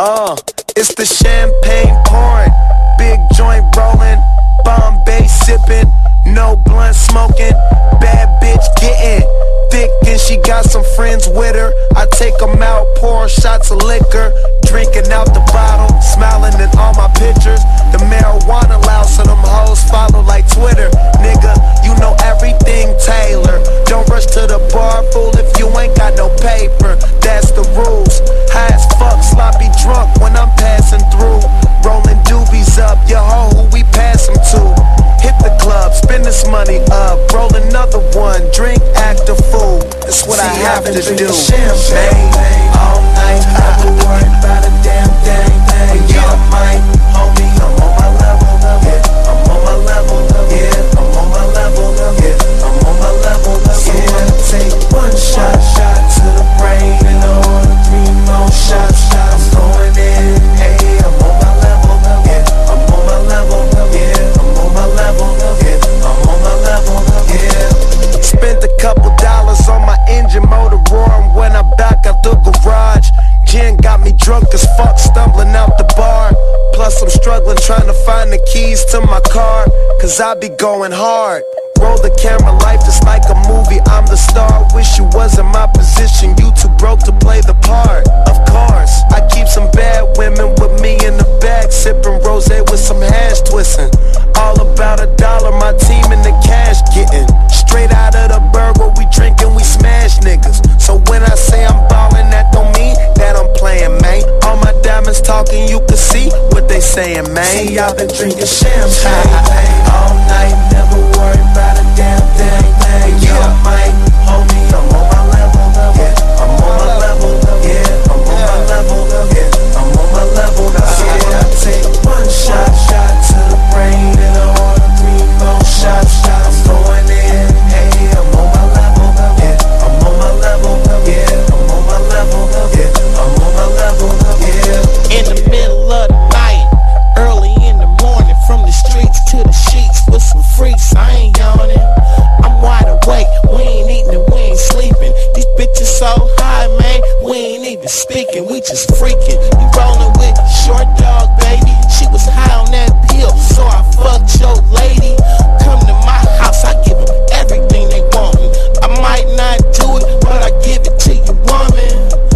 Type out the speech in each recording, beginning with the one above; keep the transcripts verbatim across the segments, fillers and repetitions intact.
Uh, it's the champagne pouring, big joint rolling, Bombay sipping, no blunt smoking, bad bitch getting thick and she got some friends with her. I take them out, pour shots of liquor, drinking out the bottle, smiling in all my pictures. The marijuana loud, so them hoes follow like Twitter. Nigga, you know everything Taylor. Don't rush to the bar, fool, if you ain't got no paper. That's the rules. High as fuck, sloppy drunk when I'm passing through. Rolling doobies up, your hoe who we pass them to. Hit the club, spend this money up, roll another one, drink, act a fool. That's what See, I have to do. Champagne all night, never worry about a damn thing. Yeah, I might, homie, I'm on my level. Yeah, I'm on my level. Yeah, I'm on my level. Yeah, I'm on my level. Yeah, take one shot, shot to the brain, and order three more shots. I'm going in. Hey, I'm on my level. Yeah, I'm on my level. Yeah, I'm on my level. Yeah, I'm on my level. Yeah. Spent a couple dollars on my engine motor roaring when I back out the garage. Gin got me drunk as fuck, stumbling out the bar. Plus I'm struggling trying to find the keys to my car, cause I be going hard. Roll the camera, life is like a movie, I'm the star. Wish you was in my position, you too broke to play the part. Of course, I keep some bad women with me in the bag, sipping rosé with some hash twisting. All about a dollar, my team in the cash getting. Straight out of the burger, we drinking, we smash niggas. So when I say I'm ballin', that don't mean that I'm playing, man. All my diamonds talking, you can see what they saying, man. See, I've been drinking champagne all night, never worry about a damn thing. Yeah, I might, homie, I'm on my level. Yeah, I'm on my level. Yeah, I'm on my level. Yeah, I'm on my level. Yeah, I take one shot, shot to the brain, and order three more shots. I'm going in. Hey, I'm on my level. Yeah, I'm on my level. Yeah, I'm on my level. Yeah, I'm on my level. Yeah. In the middle of the night, early in the morning, from the streets to the sheets with some freaks. I ain't yawning, I'm wide awake. We ain't eating and we ain't sleeping. These bitches so high, man, we ain't even speaking. We just freaking. You rolling with Short Dog, baby. She was high on that pill, so I fucked your lady. Come to my house, I give them everything they want. I might not do it, but I give it to you, woman.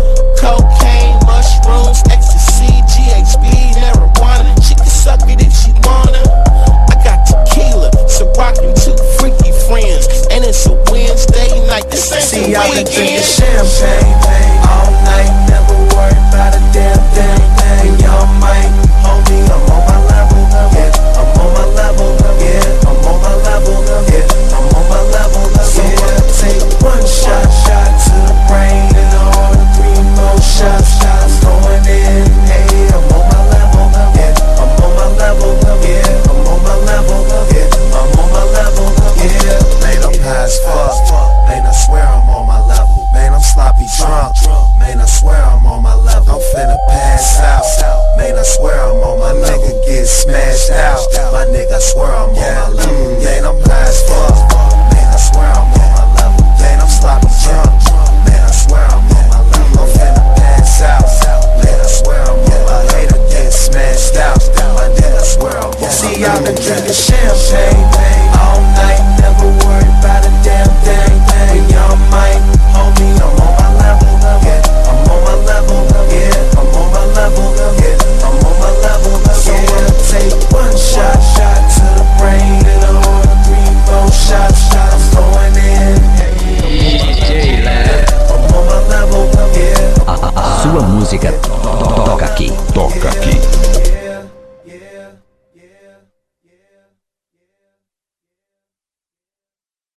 Cocaine, mushrooms, ecstasy, G H B, marijuana. She can suck it if she wanna. I got tequila, so rockin' two freaky friends, and it's a Wednesday night. This ain't See, the I've been drinking weekend. champagne all night, never worry about a damn thing. Y'all might, homie, I'm on my level. Yeah, I'm on my level. Yeah, I'm on my level. Yeah, I'm on my level. Yeah, take one shot, shot to the brain, and order three more shots. I'm going in. Hey, I'm on my level. Yeah, I'm on my level. Yeah, I'm on my level. Yeah, I'm on my level. Yeah, man, I'm high as fuck. Man, I swear I'm on my level. Man, I'm sloppy drunk. Man, I swear I'm on my level. I'm finna pass out. Man, I swear I'm on my nigga get smashed out. My nigga, I swear I'm on my level. Man, I'm high as fuck. Man, I swear I'm on my level. Man, I'm sloppy drunk. Man, I swear I'm on my level. I'm finna pass out. Man, I swear I'm on my hater get smashed out. My nigga, I swear I'm on my level. See, I've been drinking champagne all night, never worry about a damn thing. Y'all might, homie, I'm on my level. Yeah, I'm on my level. Yeah, I'm on my level. Yeah, I'm on my level. Yeah, take one shot, shot to the brain, and order three more shots. I'm going in. D J Lab. I'm on my level. Yeah. A, a, a sua música to, to, toca aqui. Toca aqui.